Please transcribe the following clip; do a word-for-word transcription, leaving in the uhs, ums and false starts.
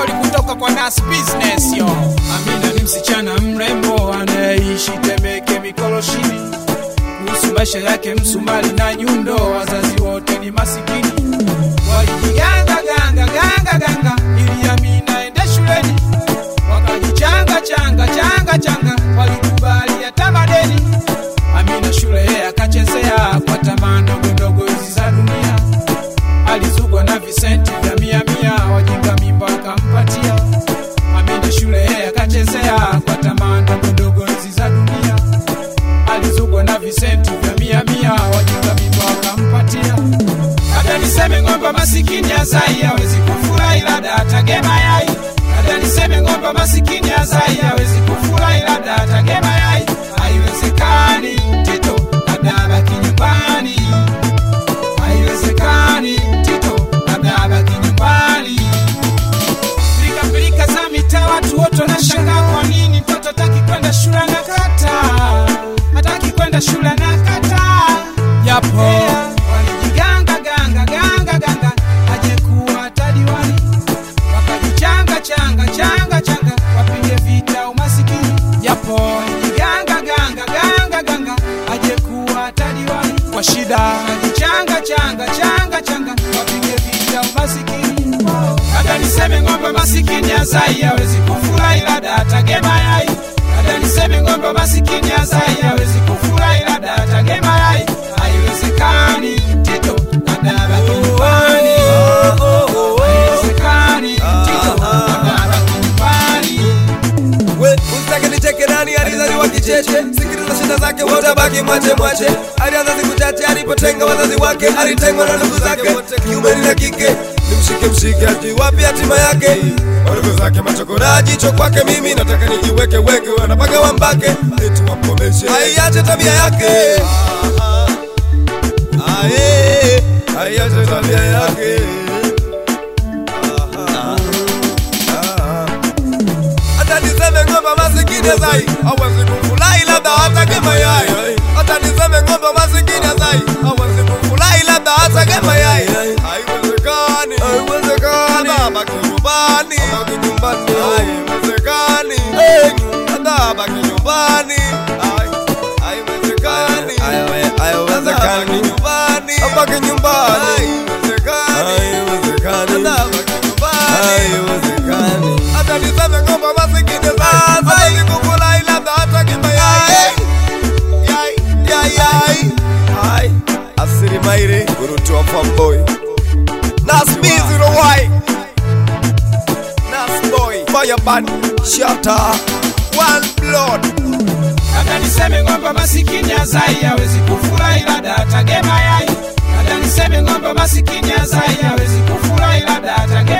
story kutoka kwa Nas Business yo. Amina ni msichana mrembo anayeishi Temeke Mikoloshini. Kuhusu maisha yake Msumali na Nyundo, wazazi wote ni masikini. Walijiganga ganga ganga ganga ili Amina ende shuleni. Wakajichanga changa changa changa walikubali hata madeni. Amina shule yeye akachezea kwa tamaa ndogo ndogo hizi za dunia. Alizugwa na visenti vya mia mia, wajinga mimba akampatia. Amina shule yeye akachezea kwa tamaa ndogo ndogo hizi za dunia. Alizugwa na visenti vya mia mia, wajinga mimba akampatia. Hata niseme ng'ombe masikini azai hawezi kufurahi labda atagema yai. Hata niseme ng'ombe masikini azai hawezi kufurahi labda atagema yai. Haiwezekani Tito labda abaki nyumbani. Haiwezekani Tito labda abaki nyumbani. Pilika pilika za mitaa watu wote wanashangaa kwa nini mtoto hataki kwenda shule na kata. Hataki kwenda shule na kata. Yapo yeah. Walijiganga ganga ganga ganga aje kuwa tadiwani. Wakajichanga changa changa changa wapige vita umasikini. Yapo walijiganga ganga ganga ganga aje kuwa tadiwani. Kwa shida wajichanga changa changa changa wapige vita umasikini. Hata niseme ng'ombe masikini azai hawezi kufurahi labda atagema yai. Hata niseme ng'ombe masikini azai hawezi kufurahi labda atagema yai. Haiwezekani Tito labda abaki nyumbani. Haiwezekani Tito labda abaki nyumbani. We usitake nicheke nani alizaliwa kicheche. Sikiliza shida zake wote abaki mwache mwache. Alianza siku chache alipotenga wazazi wake. Alitengwa na ndugu zake wote kiume na kike. Nimshike mshike ati wapi hatima yake. Ndugu zake machokora jicho kwake. Mimi nataka nijiweke weke wanapaga wambake. Eti wamkomeshe aiache tabia yake. Ae aiache tabia yake. Hata niseme ng'ombe masikini azai hawezi kufurahi labda atagema yai. Hata niseme ng'ombe masikini azai hawezi kufurahi labda atagema yai. Haiwezekani, haiwezekani abaki nyumbani, abaki nyumbani. Haiwezekani, hata abaki nyumbani. Haiwezekani, haiwezekani nyumbani, abaki nyumbani. Haiwezekani, hata abaki nyumbani. Haiwezekani. Hata niseme ng'ombe masikini azai hawezi kufurahi labda atagema yai. Yai, yai, yai. Hai, Asiri Maire, Gurutu wa Fanboy. Nas B zero Y Nas Boy Fireban Shatter One Blood. Hata niseme ng'ombe masikini azai hawezi kufurahi labda atagema yai. Hata niseme ng'ombe masikini azai hawezi kufurahi labda atagema